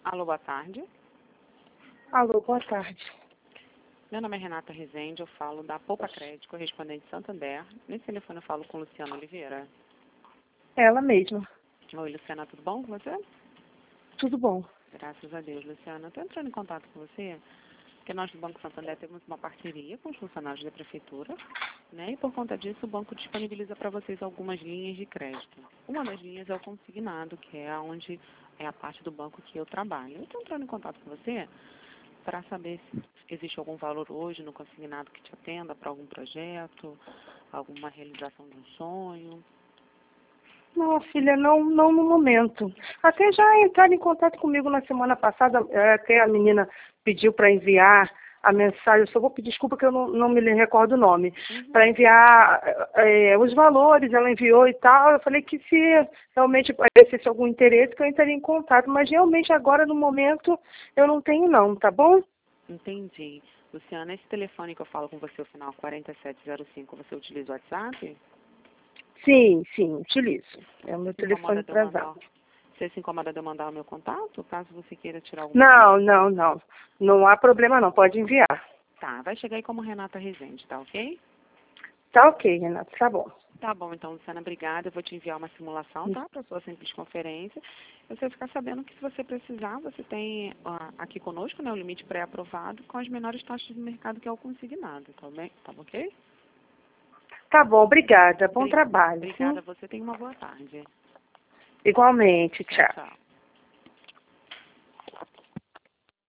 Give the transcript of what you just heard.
Alô, boa tarde. Alô, boa tarde. Meu nome é Renata Rezende, eu falo da Poupa Crédito, correspondente Santander. Nesse telefone eu falo com Luciana Oliveira. Ela mesma. Oi, Luciana, tudo bom com você? Tudo bom. Graças a Deus, Luciana. Estou entrando em contato com você, porque nós do Banco Santander temos uma parceria com os funcionários da Prefeitura, né? E por conta disso o banco disponibiliza para vocês algumas linhas de crédito. Uma das linhas é o consignado, que é onde é a parte do banco que eu trabalho. Eu estou entrando em contato com você para saber se existe algum valor hoje no consignado que te atenda para algum projeto, alguma realização de um sonho. Não, filha, não no momento. Até já entraram em contato comigo na semana passada, até a menina pediu para enviar a mensagem, eu só vou pedir desculpa que eu não me recordo o nome, para enviar os valores, ela enviou e tal, eu falei que se realmente aparecesse algum interesse, que eu entraria em contato, mas realmente agora, no momento, eu não tenho não, tá bom? Entendi. Luciana, esse telefone que eu falo com você, o final 4705, você utiliza o WhatsApp? Sim, utilizo. É o meu telefone privado. Você se incomoda de eu mandar o meu contato, caso você queira tirar alguma coisa? Não. Não há problema não, pode enviar. Tá, vai chegar aí como Renata Rezende, tá ok? Tá ok, Renato, tá bom. Tá bom, então, Luciana, obrigada. Eu vou te enviar uma simulação, tá? Para sua simples conferência. Você vai ficar sabendo que se você precisar, você tem aqui conosco, né, o limite pré-aprovado com as menores taxas do mercado, que é o consignado, tá bem? Tá ok? Tá bom, obrigada. Bom trabalho. Obrigada, você tem uma boa tarde. Igualmente, tchau. Tchau.